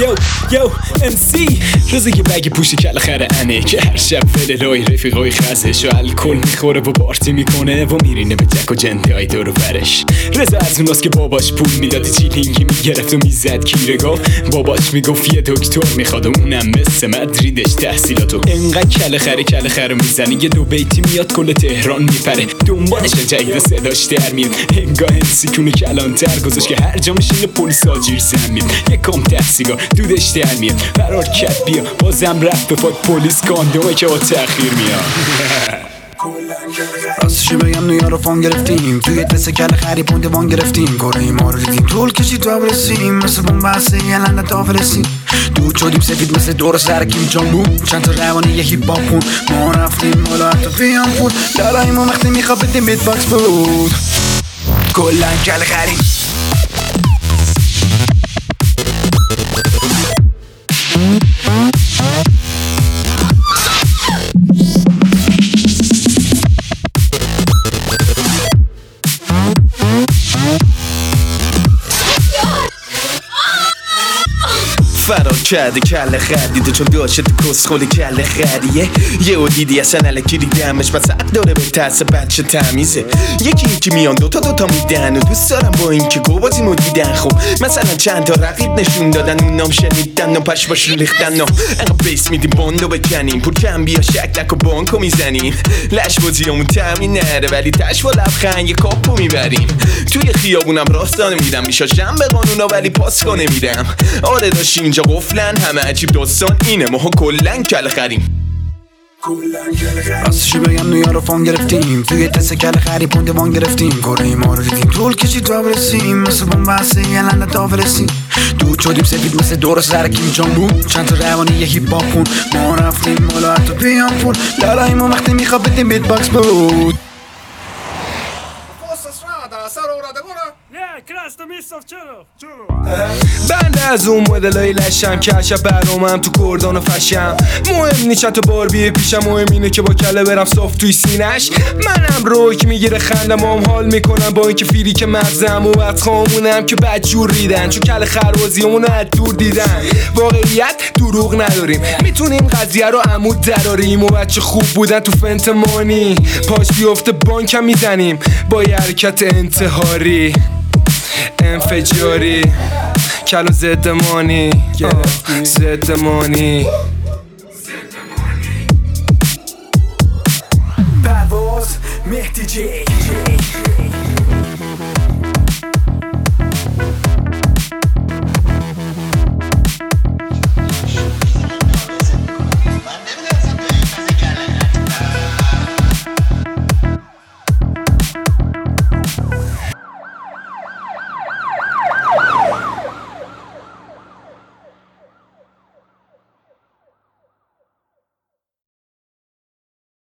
یو MC روزی که بگی پوشی کل خره انه که هر شب فللای رفیقای خزش و الکل میخوره و پارتی میکنه و میرینه به تک و جنده های دور و برش. رضا از اوناست که باباش پول میداد چیلینگی میگرفت و میزد کیرگاه. باباش میگفت یه دکتر میخواد و اونم مثل مدریدش تحصیلاتو. انقدر کل خره میزنی یه دو بیتی میاد کل تهران میپره. دنبالش جدید صداش در میاد. انگاه MC کونه کلانتر گذاشت که هر جا میشینه پلیس آجیر زمین. یه کم تحصیگار دودش در میاد. فرار کرد بیا بازم رفت به فاک پلیس کاندومه که با تأخیر میاد. راستشو بگم نویا رو فان گرفتیم توی دست کل خری پونده وان گرفتیم کره ما رو دیدیم طول کشید تا برسیم مثل بومبسته یه لنده تا فرستیم دود شدیم سفید مثل دور سر کیم جان بود چند تا روانه یه هیپ هاپون ما رفتیم بالا حتی پیان بود داراییم و وقتی میخواب بدیم بیت باکس بود کلن کل خری فرار کرده کله خریده چون داشته تو کسخولی کله خریه یه او دیدی اصلا الکی دیدمش بس حق داره به ترس بچه تمیزه یکی میان دوتا میدن و دوست دارم با این که گوبازیمو دیدن. خب مثلا چند تا رقیب نشون دادن اون نام شنیدن و پشماشون ریختن و انقا بیس میدیم باندو بکنیم پول کم بیا شکلک و بانکو میزنیم لش بازیامون تمرین نره ولی تش و لبخند یه کاپو میبریم توی خیابونم راستانه میدم میشاشم به قانونا ولی پاس کنه میدم. آره داشتی اینجا قفلن همه عجیب داستان اینه ما کلن کل خریم. راستشو بگم نویا رو فان گرفتیم توی دست کل خری پونده وان گرفتیم کره ما رو دیدیم طول کشید تا برسیم مثل بومبسته یه لنده تا فرستیم دود شدیم سفید مثل دور سر کیم جان بود چند تا روانه یه هیپ هاپون ما رفتیم بالا حتی پیان پول داراییم و وقتی میخواب بدیم بیت باکس بود. بنده از اون مدلای لشم که عشب برنامم تو کردان و فشم مهم نیست چند تا باربیه پیشم مهم اینه که با کله برم صاف توی سینش. منم روک میگیره خندم هم حال میکنم با اینکه فیری که مغزم و از خامونم که بدجور ریدن چون کله خروازیمونو از دور دیدن. واقعیت دروغ نداریم میتونیم قضیه رو عمود دراریم و بچه خوب بودن تو فنتمانی پاش بیفته بانکم میزنیم با یه حرکت انتحاری انفجاری کلو زدمانی زدمانی پرواز مهدی جی